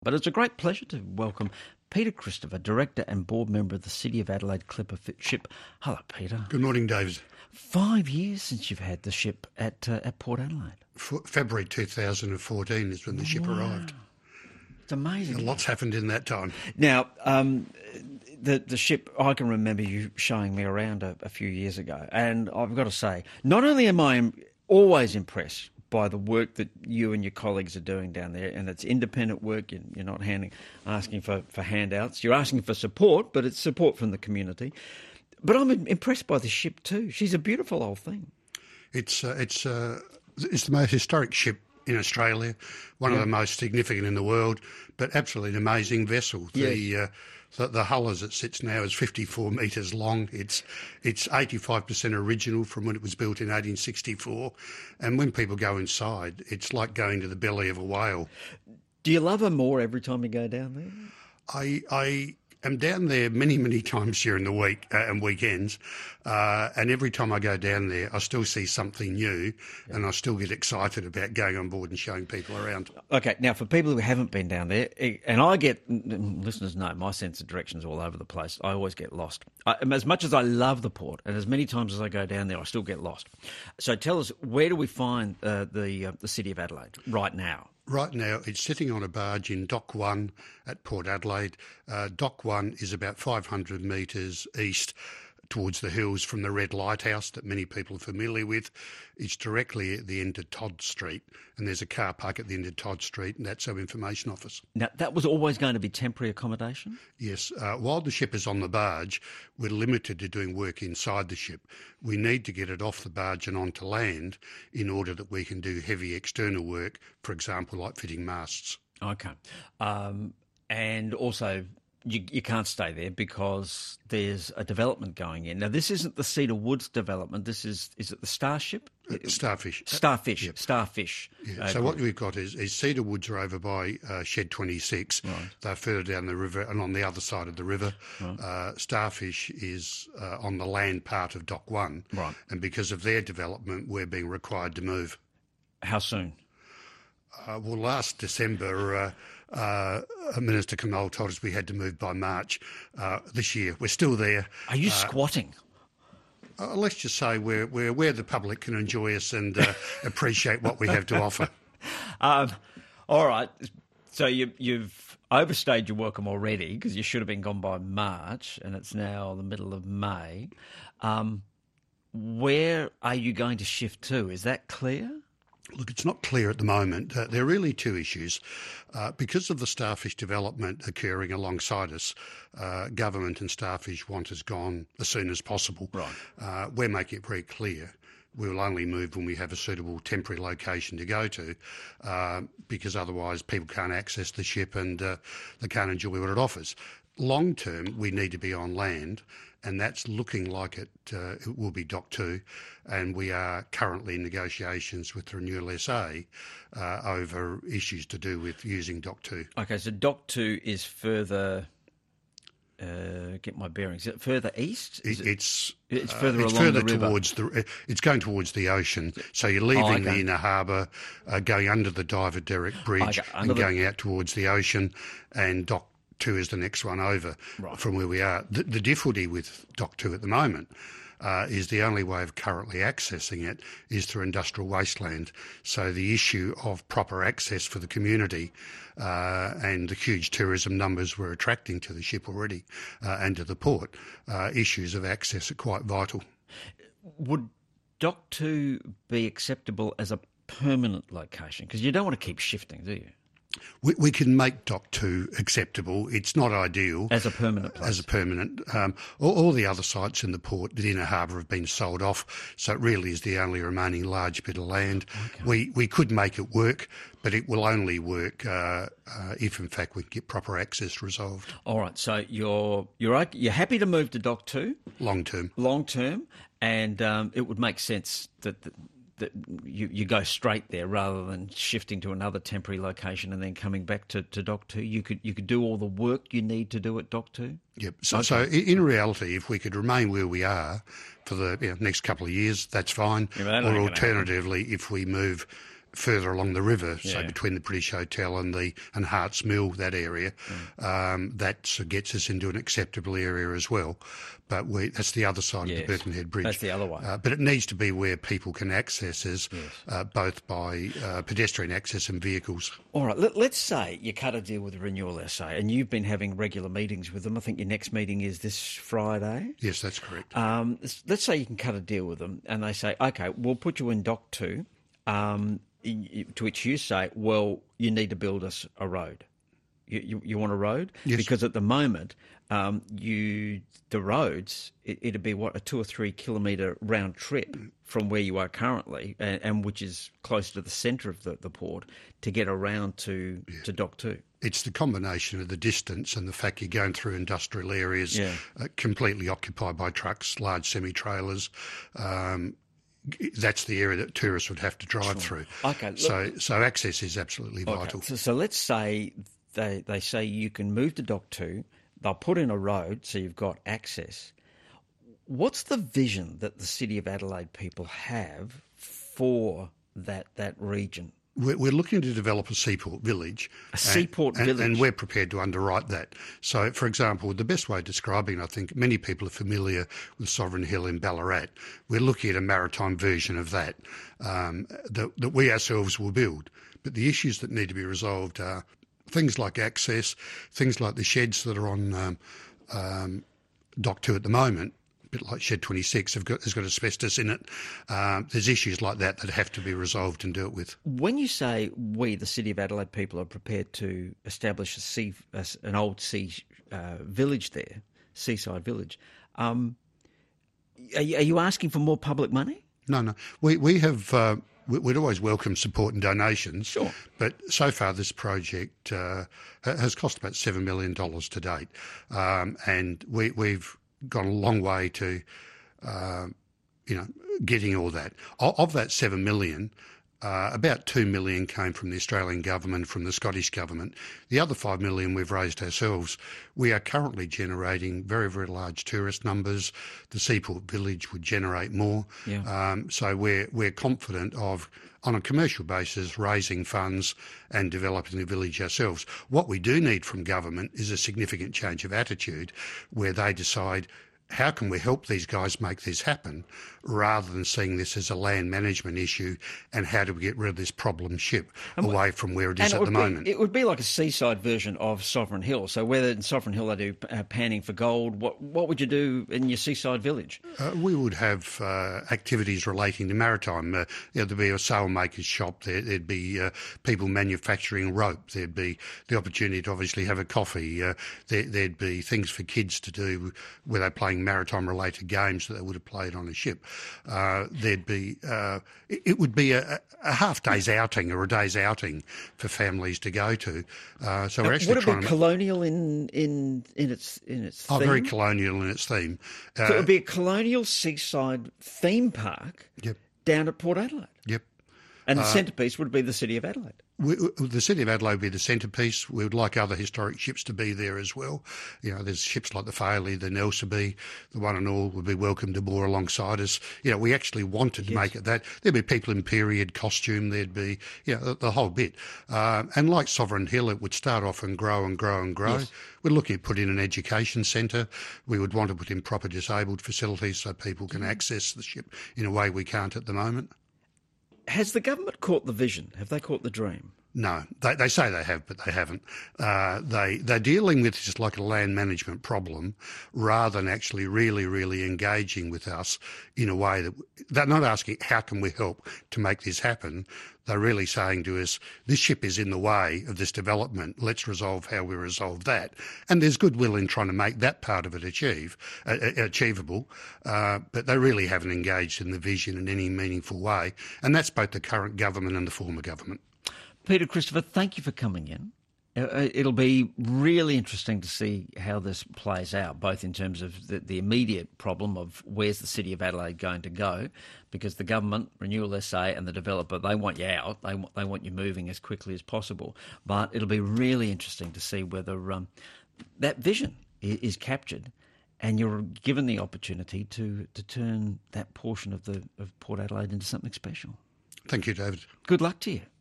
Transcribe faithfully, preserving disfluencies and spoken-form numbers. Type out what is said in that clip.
But it's a great pleasure to welcome Peter Christopher, Director and Board Member of the City of Adelaide Clipper Ship. Hello, Peter. Good morning, David. Five years since you've had the ship at uh, at Port Adelaide. F- February two thousand fourteen is when the ship wow. arrived. It's amazing. And lots happened in that time. Now, um, the the ship, I can remember you showing me around a, a few years ago, and I've got to say, not only am I always impressed by the work that you and your colleagues are doing down there, and it's independent work. You're not handing, asking for, for handouts. You're asking for support, but it's support from the community. But I'm impressed by the ship too. She's a beautiful old thing. It's uh, it's uh, it's the most historic ship in Australia, one yeah. of the most significant in the world, but absolutely an amazing vessel. The yes. uh, the, the hull as it sits now is fifty-four metres long. It's it's eighty-five percent original from when it was built in eighteen sixty-four. And when people go inside, it's like going to the belly of a whale. Do you love her more every time you go down there? I I am down there many, many times during the week uh, and weekends. Uh, and every time I go down there, I still see something new yeah. and I still get excited about going on board and showing people around. Okay, now for people who haven't been down there, and I get, listeners know, my sense of direction is all over the place. I always get lost. I, as much as I love the port, and as many times as I go down there, I still get lost. So tell us, where do we find uh, the uh, the City of Adelaide right now? Right now, it's sitting on a barge in Dock one at Port Adelaide. Uh, Dock one is about five hundred metres east towards the hills from the Red Lighthouse that many people are familiar with. It's directly at the end of Todd Street, and there's a car park at the end of Todd Street, and that's our information office. Now, that was always going to be temporary accommodation? Yes. Uh, while the ship is on the barge, we're limited to doing work inside the ship. We need to get it off the barge and onto land in order that we can do heavy external work, for example, like fitting masts. Okay. Um, and also, You, you can't stay there because there's a development going in. Now, this isn't the Cedar Woods development. This is, is it the Starship? Uh, Starfish. Starfish. Yep. Starfish. Yeah. So what we've got is, is Cedar Woods are over by uh, Shed twenty-six. Right. They're further down the river and on the other side of the river. Right. Uh, Starfish is uh, on the land part of Dock one. Right. And because of their development, we're being required to move. How soon? Uh, well, last December, uh, uh, Minister Kamal told us we had to move by March uh, this year. We're still there. Are you uh, squatting? Uh, let's just say we're, we're where the public can enjoy us and uh, appreciate what we have to offer. Um, all right. So you, you've overstayed your welcome already because you should have been gone by March and it's now the middle of May. Um, where are you going to shift to? Is that clear? Look, it's not clear at the moment. Uh, there are really two issues. Uh, because of the Starfish development occurring alongside us, uh, government and Starfish want us gone as soon as possible. Right. Uh, we're making it very clear we will only move when we have a suitable temporary location to go to, uh, because otherwise people can't access the ship and uh, they can't enjoy what it offers. Long term, we need to be on land, and that's looking like it, uh, it will be Dock two, and we are currently in negotiations with the Renewal S A uh, over issues to do with using Dock two. Okay, so Dock two is further, uh, get my bearings, is it further east? Is it, it, it's it's further uh, it's along further the river. towards the. It's going towards the ocean. So you're leaving oh, okay. the inner harbour, uh, going under the Diver Derrick Bridge, okay, and the... going out towards the ocean, and Dock two is the next one over right. from where we are. The, the difficulty with Dock two at the moment uh, is the only way of currently accessing it is through industrial wasteland. So the issue of proper access for the community uh, and the huge tourism numbers we're attracting to the ship already uh, and to the port, uh, issues of access are quite vital. Would Dock two be acceptable as a permanent location? Because you don't want to keep shifting, do you? We, we can make Dock two acceptable. It's not ideal. As a permanent place. As a permanent. Um, all, all the other sites in the port, the inner harbour, have been sold off, so it really is the only remaining large bit of land. Okay. We we could make it work, but it will only work uh, uh, if, in fact, we get proper access resolved. All right, so you're you're you're happy to move to Dock two? Long term. Long term, and um, it would make sense that... that that you, you go straight there rather than shifting to another temporary location and then coming back to, to Dock two. You could you could do all the work you need to do at Dock two? Yep. So, okay. so in reality, if we could remain where we are for the you know, next couple of years, that's fine. Yeah, or alternatively, if we move further along the river, Yeah. so between the British Hotel and the and Harts Mill, that area, mm. um, that sort of gets us into an acceptable area as well. But we, that's the other side yes. of the Birkenhead Bridge. That's the other way. Uh, but it needs to be where people can access us, yes. uh, both by uh, pedestrian access and vehicles. All right, let, let's say you cut a deal with Renewal S A and you've been having regular meetings with them. I think your next meeting is this Friday. Yes, that's correct. Um, let's say you can cut a deal with them and they say, OK, we'll put you in Dock two, um, to which you say, well, you need to build us a road. You, you, you want a road? Yes. Because at the moment, um, you the roads, it, it'd be, what, a two or three kilometre round trip from where you are currently, and, and which is close to the centre of the, the port, to get around to, yeah. to Dock two. It's the combination of the distance and the fact you're going through industrial areas yeah. uh, completely occupied by trucks, large semi-trailers. Um, that's the area that tourists would have to drive sure. through. Okay, look, so so access is absolutely okay. vital. So, so let's say they, they say you can move to Dock two, they'll put in a road so you've got access. What's the vision that the City of Adelaide people have for that that region? We're looking to develop a seaport village. A seaport and, village. And, and we're prepared to underwrite that. So, for example, the best way of describing, I think many people are familiar with Sovereign Hill in Ballarat. We're looking at a maritime version of that, um, that, that we ourselves will build. But the issues that need to be resolved are things like access, things like the sheds that are on um, um, Dock two at the moment, bit like Shed twenty-six, have got, has got asbestos in it. Um, there's issues like that that have to be resolved and dealt with. When you say we, the City of Adelaide people, are prepared to establish a sea, a, an old sea uh, village there, seaside village, um, are, you, are you asking for more public money? No, no. We, we have... Uh, We'd always welcome support and donations, sure. but so far this project uh, has cost about seven million dollars to date, um, and we, we've gone a long way to, uh, you know, getting all that. Of, of that seven million, uh, about two million came from the Australian government, from the Scottish government. The other five million we've raised ourselves. We are currently generating very, very large tourist numbers. The Seaport Village would generate more. Yeah. Um, so we're we're confident of, on a commercial basis, raising funds and developing the village ourselves. What we do need from government is a significant change of attitude where they decide, how can we help these guys make this happen, rather than seeing this as a land management issue and how do we get rid of this problem ship and away from where it is and at it the be, moment. It would be like a seaside version of Sovereign Hill. So whether in Sovereign Hill they do uh, panning for gold, what what would you do in your seaside village? Uh, we would have uh, activities relating to maritime. Uh, you know, there'd be a sailmaker's shop there. There'd be uh, people manufacturing rope. There'd be the opportunity to obviously have a coffee. Uh, there, there'd be things for kids to do where they're playing maritime-related games that they would have played on a ship. Uh, there'd be uh, it, it would be a, a half day's outing or a day's outing for families to go to. Uh, so we're actually would it trying be to colonial in in in its in its oh, theme? very colonial in its theme. Uh, So it would be a colonial seaside theme park. Yep. Down at Port Adelaide. Yep. And the uh, centrepiece would be the City of Adelaide. We, the City of Adelaide would be the centrepiece. We would like other historic ships to be there as well. You know, there's ships like the Fairley, the Nelsby, the One and All would be welcome to moor alongside us. You know, we actually wanted to yes. make it that. There'd be people in period costume. There'd be, you know, the, the whole bit. Uh, and like Sovereign Hill, it would start off and grow and grow and grow. Yes. We're looking at putting in an education centre. We would want to put in proper disabled facilities so people can access the ship in a way we can't at the moment. Has the government caught the vision? Have they caught the dream? No, they, they say they have, but they haven't. Uh, they, they're dealing with just like a land management problem rather than actually really, really engaging with us in a way that they're not asking, how can we help to make this happen? They're really saying to us, this ship is in the way of this development. Let's resolve how we resolve that. And there's goodwill in trying to make that part of it achieve, uh, achievable, uh, but they really haven't engaged in the vision in any meaningful way. And that's both the current government and the former government. Peter Christopher, thank you for coming in. It'll be really interesting to see how this plays out, both in terms of the, the immediate problem of where's the City of Adelaide going to go, because the government, Renewal S A and the developer, they want you out. They want, they want you moving as quickly as possible. But it'll be really interesting to see whether um, that vision is, is captured and you're given the opportunity to, to turn that portion of the of Port Adelaide into something special. Thank you, David. Good luck to you.